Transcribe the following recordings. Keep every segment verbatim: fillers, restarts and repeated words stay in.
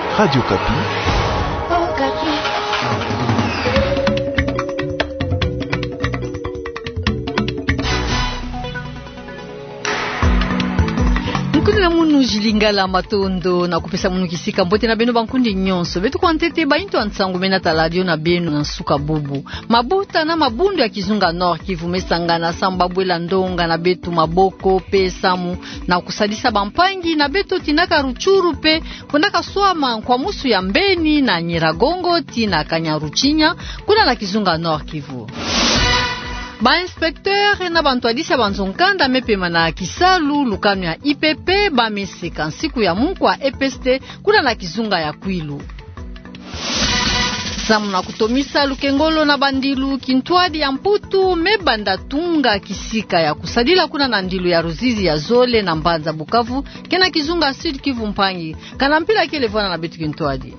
Radio Kapi. Oh, Kapi. Mukuna munu jilingala matondo na kupesa munu kisika mbote na beno bankundi nyonso betu kwa ntete bainto antsangu mena taladio na beno na suka bubu mabuta na mabundu ya Kizunga Nord Kivu mesangana sambabwela ndonga na betu maboko pe samu na kusadisa bampangi na betu tinaka ruchuru pe kunaka swama kwa musu ya Mbeni na Nyiragongo tina Kanyaruchinya kuna na Kizunga Nord Kivu. Ba inspecteur na bantuadisa banzonkanda mepema na Kisalu lukano ya I P P ba meseka nsiku ya mungu wa E P S T kuna na Kizunga ya Kwilu. Samu na kutomisa lukengolo na bandilu kintwadi ya mputu mebanda tunga kisika ya kusadila kuna na ndilu ya Ruzizi ya Zole na Mbanza Bukavu kena Kizunga Sud Kivu Mpangi kana mpila kelevona na betu kintwadi.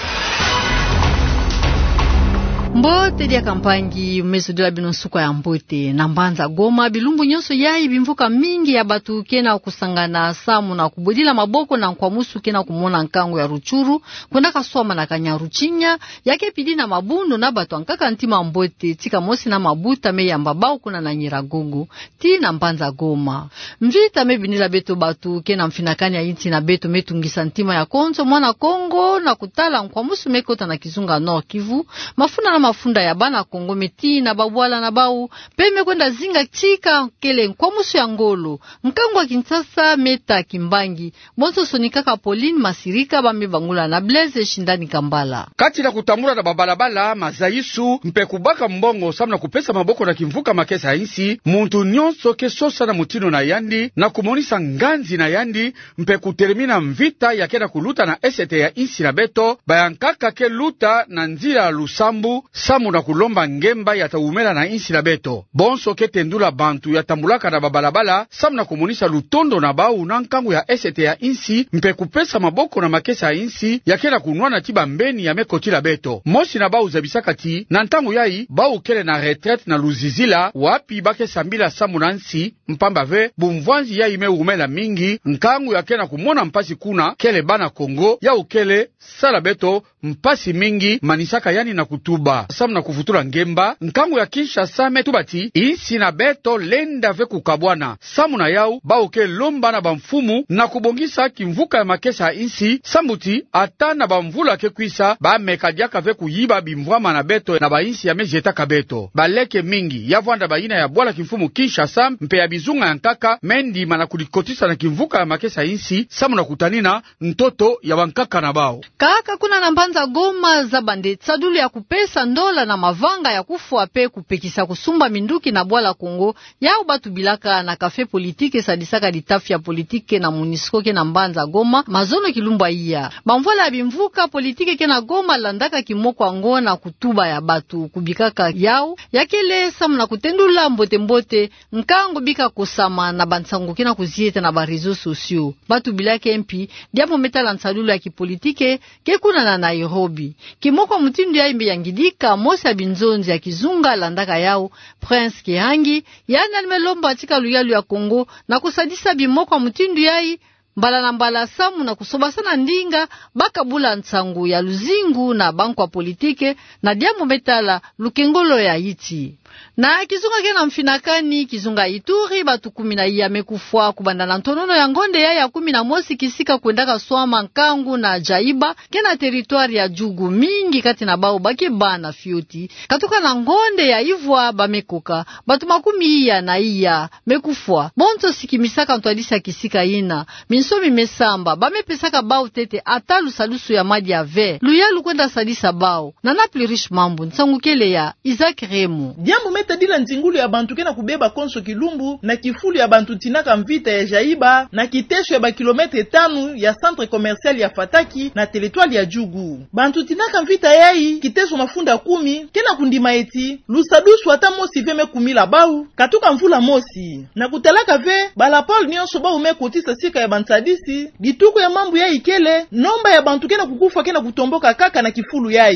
Mbote dia kampangi mesudila binosuko ya mbote na Mbanza Goma bilumbu nyonso yai bimvuka mingi ya batu kena kusangana samu na kubudila maboko na kwa musu kena kumona nkango ya Ruchuru kuna kaswama na Kanyaruchinya yake pidi na mabundu na batu ankaka ntima mbote tika mosi na mabuta me ya mbabao kuna na Nyiragongo ti na Mbanza Goma mvita me binila beto batu kena mfinakani ya inti na beto metungisa ntima ya Konzo mwana Kongo na kutala kwa musu mekota na Kizunga Nord Kivu mafuna na mafunda ya bana Kongo meti na babwala na bau peme kwenda zinga chika kele kwa musu ya ngolo mkango wa Kinshasa meta Kimbangi bonso sonikaka Pauline Masirika bame bangula na Blaise Shindani Kambala kati na kutamura na babalabala mazaisu mpekubaka mbongo samna kupesa maboko na kimvuka makesa insi muntu nyonso kesosa na mutino na yandi na kumonisa nganzi na yandi mpekutermina mvita ya kena kuluta na esete ya insi na beto bayankaka ke luta na nzira lusambu samu na kulomba ngemba ya taumela na insi na beto bonso ketendula bantu ya tambulaka na babalabala samu na kumonisa lutondo na bau na nkangu ya esete ya insi mpekupesa maboko na makesa ya insi ya kena kunwana tiba Mbeni ya mekoti la beto mosi na bau zabisakati na ntangu yai bau kele na retraite na Luzizila wapi bake sambila samu na nsi mpamba ve bumvanzi yai me umela mingi nkangu ya kena kumona mpasi kuna kele bana Kongo ya ukele sala beto mpasi mingi manisaka yani na kutuba samu na kufutura ngemba nkangu ya Kinshasa metubati insi na beto lenda ve kukabwana samu na yau bau ke lomba na bamfumu na kubongisa kimvuka ya makesa ya insi sambuti ata na bamvula ke kuisa ba mekadiaka ve kuyiba bimvwama na beto na ba insi ya mejeta kabeto baleke mingi ya vwanda baina ya bwala kimfumu Kinshasa mpe ya bizunga ya nkaka mendi mana kulikotisa na kimvuka ya makesa ya insi samu na kutanina ntoto ya wankaka na bao kaka kuna na Mbanza Goma za bande tsadulu ya kupesa ndola na mavanga ya kufua pe kupekisa kusumba minduki na bwala Kongo ya ubatu bilaka na kafe politike sadisaka ditafia politike na Munisco ke na Mbanza Goma mazono kilumba iya bamvola ya bimvuka politike ke na Goma landaka kimoko ngo na kutuba ya batu kubikaka yao yakele samu na kutendula mbote mbote nkango bika kusama na bansango ke na kuzieta na barizo sosio batu bilaka M P diapo metala nsadulu ya kipolitike ke kuna na Nairobi kimoko mutindu ya imbe yangidika mosa binzonzi ya Kizunga landaka yao Prince Kihangi yana limelomba atika luyalu ya Kongo na kusadisa bimoko mutindu yai mbala na mbala samu na kusoba sana ndinga baka bula nsangu ya luzingu na banku wa politike na diamu metala lukengolo ya iti na Kizunga kena mfinakani Kizunga Ituri batu kumi na iya mekufua kubanda na ntonono ya ngonde ya ya kumi na mosi kisika kuendaka swama nkangu na jaiba kena teritwari ya jugu mingi kati na bao baki bana fioti katuka na ngonde ya Ivwa bamekoka batu makumi iya na iya mekufua bonto sikimisaka ntwadisa kisika ina minsomi mesamba bamepesaka bao tete atalu salusu ya madi ya ve luyalu kwenda sadisa bao na napli rish mambu nsangukele ya Isaac Remu Diambo meta dila nzingulu ya bantu kena kubeba konso kilumbu na kifulu ya bantu tinaka mvita ya jaiba na kitesho ya ba kilometre tanu ya centre commercial ya Fataki na teritwali ya Jugu. Bantu tinaka mvita yai kitesho mafunda kumi kena kundima eti lusadusu ata mosi veme kumila bau katuka mvula mosi na kutalaka ve bala Paul nyonso ba ume kotisa sika ya bansadisi dituko ya mambu yai kele nomba ya bantu kena kukufa kena kutomboka kaka na kifulu yai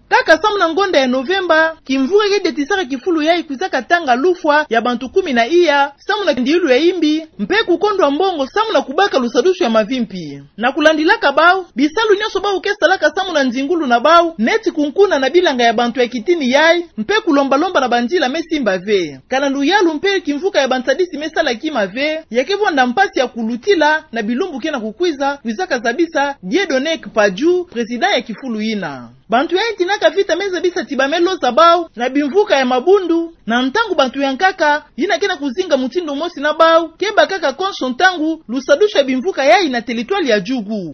kaka samu na ngonda ya Novemba kimvura kede tisaka kifulu ya ikuzaka tanga lufwa ya bantu kumi na iya samu na ndilu ya imbi mpe kukondwa mbongo samu na kubaka lusadushu ya mavimpi na kulandilaka bao bisalu nyoso bao kesalaka samu na nzingulu na bao neti kunkuna na bilanga ya bantu ya kitini yai mpe kulomba-lomba na bandila mesimba ve kanandu yalu mpe kimvuka ya bantadisi mesala kima ve yakevonda mpasi ya kulutila na bilumbu kena kukwiza kwizaka zabisa Diedonek Paju president ya kifulu ina bantu ya intinaka vita meza bisa tibamelo zabao na bimvuka ya mabundu na ntangu bantu ya nkaka yina kena kuzinga mutindo mosi na bao keba kaka konso ntangu lusadusha bimvuka ya ina teritwali ya Jugu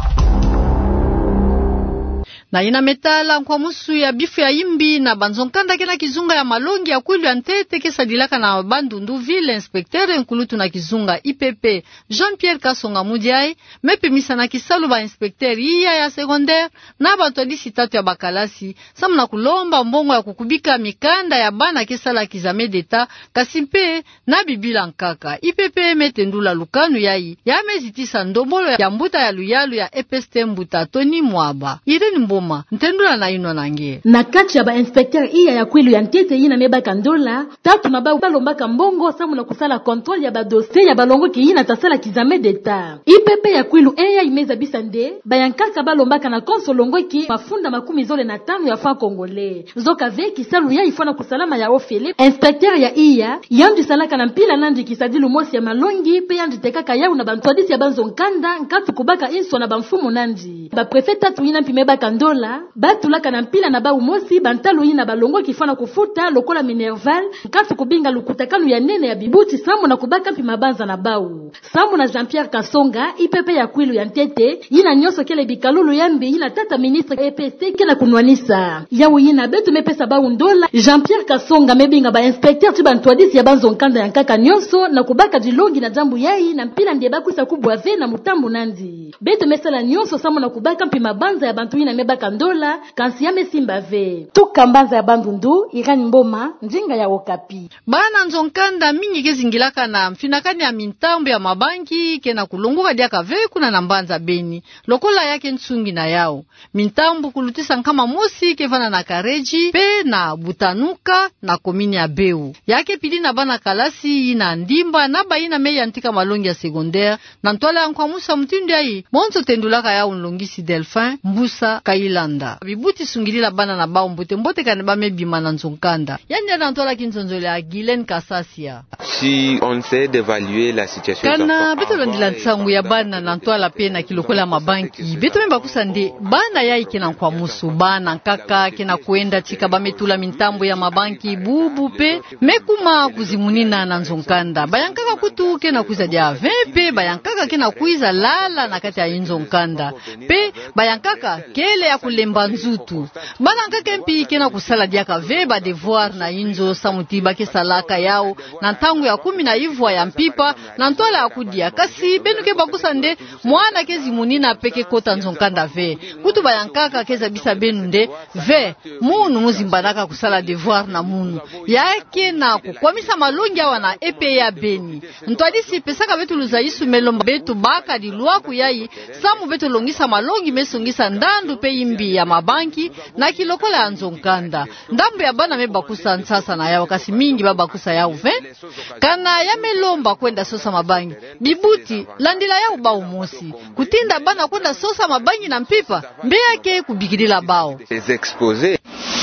na ina metala kwa musu ya bifu ya imbi na banzonkanda kena kizunga ya malongi ya kwilu ya ntete kesa dilaka na bandundu vile inspektere nkulutu na kizunga I P P Jean-Pierre Kasonga Mudiai mepe misa na kisalu ba inspekteri iya ya secondaire na batodisi tatu ya bakalasi samu na kulomba mbongo ya kukubika mikanda ya bana kesa la kizame deta kasimpe na bibila nkaka I P P metendula lukanu yai ya mezitisa ndombolo ya mbuta ya luyalu ya E P S T mbuta Tony Mwaba Irene Mbo ntendula na ino nange na kati ya ba inspecteur iya ya kwilu ya ntete ina meba kandola tatu mabao balombaka mbongo samu na kusala control ya ba dossier ya balongo ki ina tasala kizame d'etat I P P ya kwilu eya imeza bisande bayankaka balombaka na konsolongo ki mafunda makumi zole na tano ya franc congolais zoka ve kisalu ya ifana kusalama ya ofele inspecteur ya iya yandi salaka na mpila nandi kisadilu mosi ya malongi pe yandi tekaka yau na bantwadisi ya banzo nkanda nkatu kubaka inso na bamfumu nandi ba prefet tatu ina mpimeba kandola batulaka na mpila na bau mosi bantalu ina balongo kifana kufuta lokola minerval nkatu kubinga lukutakanu ya nene ya bibuti samu na kubaka mpima banza na bau samu na Jean-Pierre Kasonga I P P ya kwilu ya ntete ina nyoso kele bikalulu yambi ina tata ministre E P S T kela kunwanisa yawu ina betu mepesa bau ndola Jean-Pierre Kasonga mebinga ba inspecteur tu bantwadisi ya banzo nkanda ya nkaka nyoso na kubaka dilongi na jambu yai na mpila ndiye bakusa kubwa ve na mutambu nandi betu mesala nyoso samu na kubaka mpima banza ya bantu ina meba kandola kansi ya mesimba ve tukambanza ya bandundu Irani Mboma njinga ya Okapi bana nzonkanda mingi kezingilaka na mfinakani ya mintambo ya mabanki kena kulunguka diaka ve kuna na mbanza Beni lokola yake nsungi na yao mintambo kulutisa nkama mosi kevana na Kareji pe na Butanuka na komini ya Beu yake pili na bana kalasi ina ndimba na baina meya ntika malongi ya secondaire na ntwala ya nkwa musa mtindi ai monzo tendulaka yao nlongisi Delphin Mbusa Kailanda bibuti sungilila bana na bao mbote mbote kaneba mebima na nzonkanda yani na ntola kinzonzole ya Gilen Kasasia si on sait d'évaluer la situation kana beto ndila tsangu ya bana na ntola pe na kilokola mabanki beto memba kusande bana yai kina kwa musu bana nkaka kina kuenda tika bametula mintambo ya mabanki bubu pe mekuma kuzimunina na nzonkanda bayankaka kutu kena kuza dia vingt bayankaka kena kuiza lala na kati ya nzonkanda pe bayankaka kele ya kulemba nzutu bana nkaka mpi kena kusala diaka veba devoir na inzo samutiba kesalaka yao na ntangu ya kumi na ivwa ya mpipa na ntola ya kudia kasi benuke bakusande mwana kezi munina peke kota nzonkanda ve kutu bayankaka keza bisa benunde ve munu muzimbanaka kusala devoir na munu yake na kukwamisa malongi awa na E P ya Beni ntwadisi pesaka betu luzaisu melomba betu baka dilua kuyai samu betu longisa malongi mesongisa ndandu pe imbi ya mabanki na kilokola ya nzonkanda ndambu ya bana mebakusa nsasa na yao kasi mingi babakusa yao ve kana ya melomba kwenda sosa mabangi bibuti landila yao bao mosi kutinda bana kwenda sosa mabangi na mpipa mbe yake kubikidila bao les exposés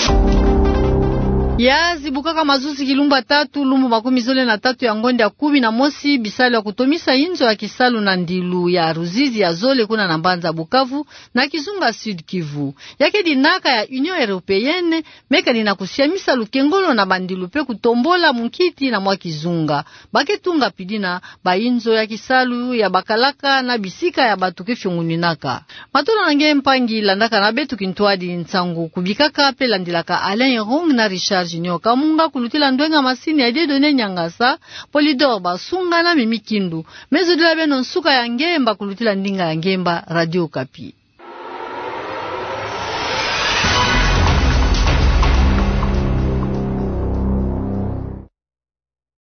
ya zibukaka mazuzi kilumba tatu lumbu makumi zole na tatu ya ngonde ya kumi na mosi bisali ya kutomisa inzo ya kisalu na ndilu ya ruzizi ya zole kuna na mbanza Bukavu na kizunga Sud Kivu yake dinaka ya Union Européenne meka nina kusiamisa lukengolo na bandilu pe kutombola mukiti na mwa kizunga baketunga pidina ba inzo ya kisalu ya bakalaka na bisika ya batuke fyunguninaka matona nange mpangi landaka na betu kintwadi nsangu kubikaka pe landilaka Alain Rong na Richard Junior Kamunga kulutila ndwenga masini ya Dieudonné Nyangasa Polydor Basunga na Mimi Kindu mezo de la beno nsuka ya ngemba kulutila ndinga ya ngemba Radio Okapi.